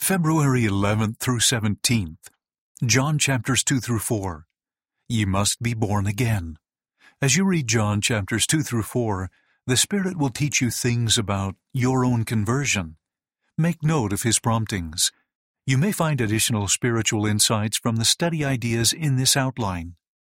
February 11th through 17th, John chapters 2 through 4. Ye must be born again. As you read John chapters 2 through 4, the Spirit will teach you things about your own conversion. Make note of His promptings. You may find additional spiritual insights from the study ideas in this outline.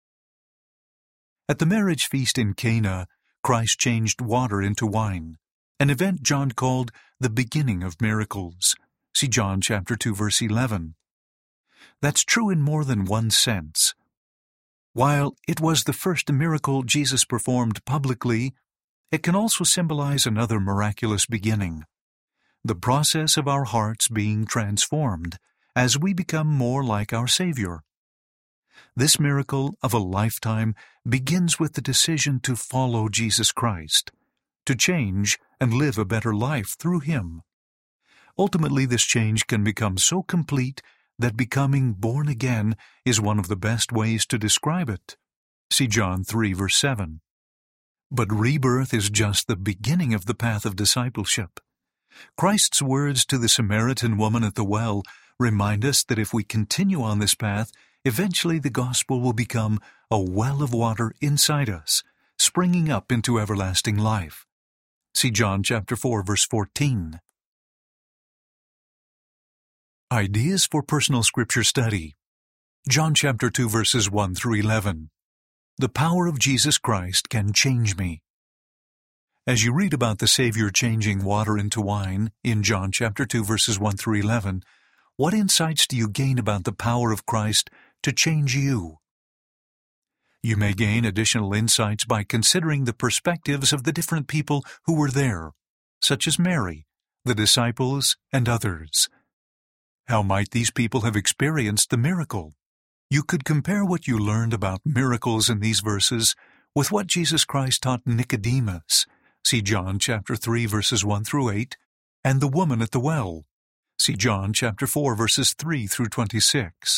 At the marriage feast in Cana, Christ changed water into wine, an event John called the beginning of miracles. See John chapter 2 verse 11. That's true in more than one sense. While it was the first miracle Jesus performed publicly, it can also symbolize another miraculous beginning, the process of our hearts being transformed as we become more like our Savior. This miracle of a lifetime begins with the decision to follow Jesus Christ, to change and live a better life through Him. Ultimately, this change can become so complete that becoming born again is one of the best ways to describe it. See John 3 verse 7. But rebirth is just the beginning of the path of discipleship. Christ's words to the Samaritan woman at the well remind us that if we continue on this path, eventually the gospel will become a well of water inside us, springing up into everlasting life. See John chapter 4 verse 14. Ideas for personal scripture study. John chapter 2 verses 1 through 11. The power of Jesus Christ can change me. As you read about the Savior changing water into wine in John chapter 2 verses 1 through 11, what insights do you gain about the power of Christ to change you? You may gain additional insights by considering the perspectives of the different people who were there, such as Mary, the disciples, and others. How might these people have experienced the miracle? You could compare what you learned about miracles in these verses with what Jesus Christ taught Nicodemus. See John chapter 3 verses 1 through 8, and the woman at the well. See John chapter 4 verses 3 through 26.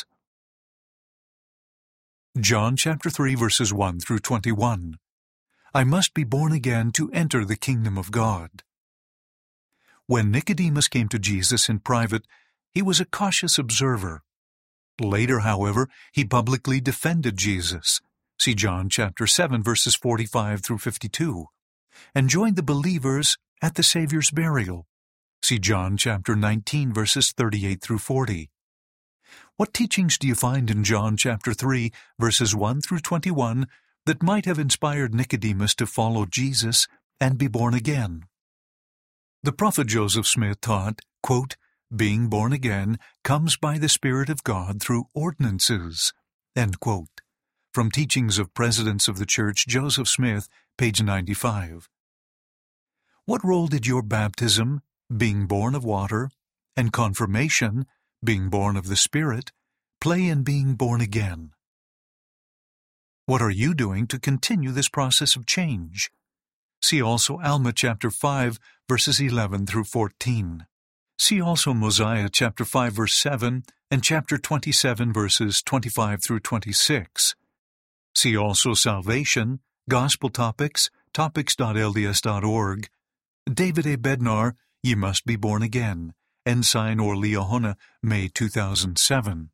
John chapter 3 verses 1 through 21. I must be born again to enter the kingdom of God. When Nicodemus came to Jesus in private, he was a cautious observer. Later, however, he publicly defended Jesus. See John chapter 7 verses 45 through 52. And joined the believers at the Savior's burial. See John chapter 19 verses 38 through 40. What teachings do you find in John chapter 3 verses 1 through 21 that might have inspired Nicodemus to follow Jesus and be born again? The prophet Joseph Smith taught, quote, being born again comes by the Spirit of God through ordinances, end quote. From Teachings of Presidents of the Church, Joseph Smith, page 95. What role did your baptism, being born of water, and confirmation, being born of the Spirit, play in being born again? What are you doing to continue this process of change? See also Alma chapter 5, verses 11 through 14. See also Mosiah chapter 5 verse 7 and chapter 27 verses 25 through 26. See also Salvation, Gospel Topics, topics.lds.org, David A. Bednar, Ye Must Be Born Again, Ensign or Liahona, May 2007.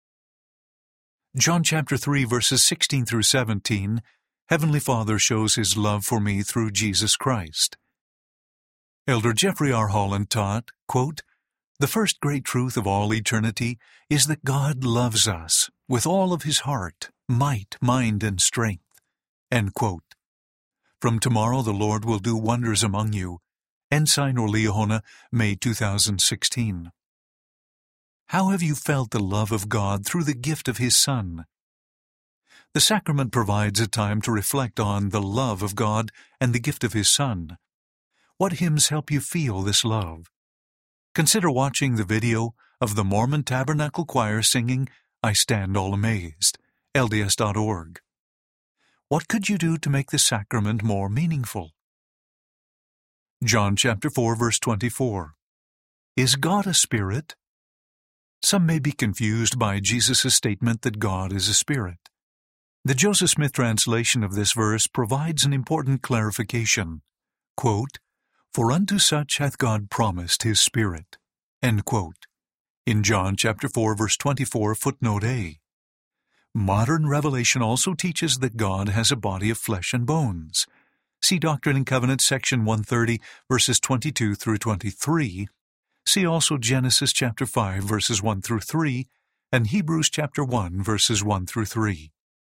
John chapter 3 verses 16 through 17, Heavenly Father shows His love for me through Jesus Christ. Elder Jeffrey R. Holland taught, quote, the first great truth of all eternity is that God loves us with all of His heart, might, mind, and strength, end quote. From tomorrow the Lord will do wonders among you. Ensign or Liahona, May 2016. How have you felt the love of God through the gift of His Son? The sacrament provides a time to reflect on the love of God and the gift of His Son. What hymns help you feel this love? Consider watching the video of the Mormon Tabernacle Choir singing, I Stand All Amazed, LDS.org. What could you do to make the sacrament more meaningful? John chapter 4 verse 24. Is God a spirit? Some may be confused by Jesus' statement that God is a spirit. The Joseph Smith translation of this verse provides an important clarification. Quote, For unto such hath God promised His Spirit, end quote. In John chapter 4, verse 24, footnote A. Modern revelation also teaches that God has a body of flesh and bones. See Doctrine and Covenants, section 130, verses 22 through 23. See also Genesis chapter 5, verses 1 through 3, and Hebrews chapter 1, verses 1 through 3.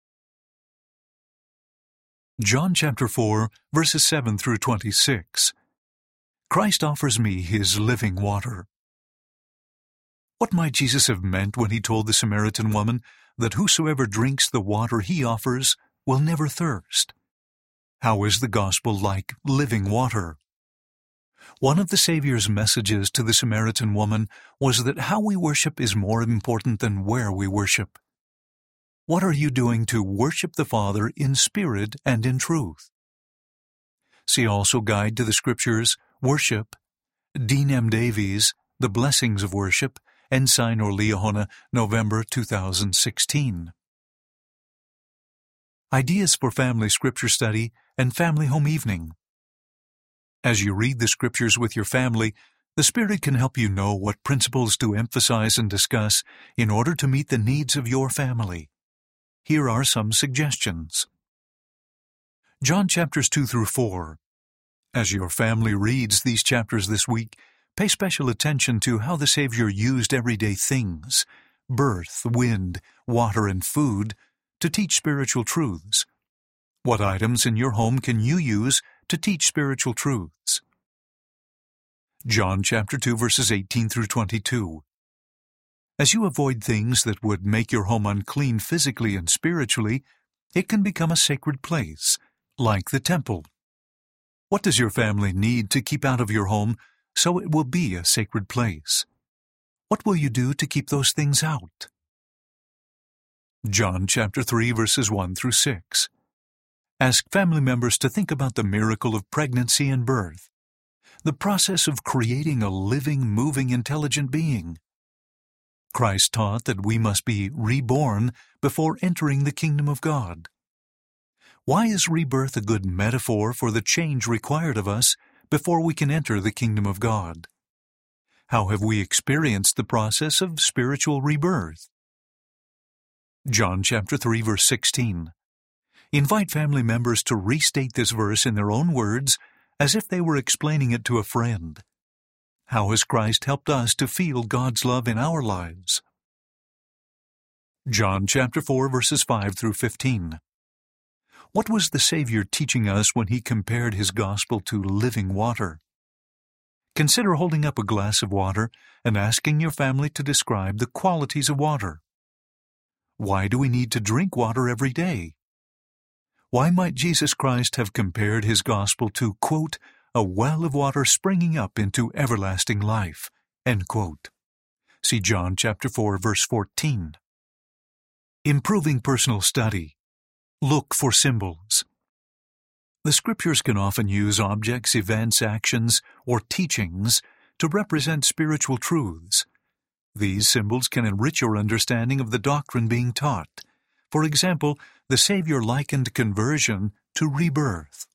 John chapter 4, verses 7 through 26. Christ offers me his living water. What might Jesus have meant when he told the Samaritan woman that whosoever drinks the water he offers will never thirst? How is the gospel like living water? One of the Savior's messages to the Samaritan woman was that how we worship is more important than where we worship. What are you doing to worship the Father in spirit and in truth? See also Guide to the Scriptures, Worship, Dean M. Davies, The Blessings of Worship, Ensign or Liahona, November 2016. Ideas for Family Scripture Study and Family Home Evening. As you read the Scriptures with your family, the Spirit can help you know what principles to emphasize and discuss in order to meet the needs of your family. Here are some suggestions. John chapters 2 through 4. As your family reads these chapters this week, pay special attention to how the Savior used everyday things, birth, wind, water, and food, to teach spiritual truths. What items in your home can you use to teach spiritual truths? John chapter 2, verses 18 through 22. As you avoid things that would make your home unclean physically and spiritually, it can become a sacred place, like the temple. What does your family need to keep out of your home so it will be a sacred place? What will you do to keep those things out? John chapter 3, verses 1 through 6. Ask family members to think about the miracle of pregnancy and birth, the process of creating a living, moving, intelligent being. Christ taught that we must be reborn before entering the kingdom of God. Why is rebirth a good metaphor for the change required of us before we can enter the kingdom of God? How have we experienced the process of spiritual rebirth? John chapter 3, verse 16. Invite family members to restate this verse in their own words as if they were explaining it to a friend. How has Christ helped us to feel God's love in our lives? John chapter 4, verses 5 through 15. What was the Savior teaching us when he compared his gospel to living water? Consider holding up a glass of water and asking your family to describe the qualities of water. Why do we need to drink water every day? Why might Jesus Christ have compared his gospel to, quote, a well of water springing up into everlasting life, end quote? See John chapter 4, verse 14. Improving personal study. Look for symbols. The Scriptures can often use objects, events, actions, or teachings to represent spiritual truths. These symbols can enrich your understanding of the doctrine being taught. For example, the Savior likened conversion to rebirth.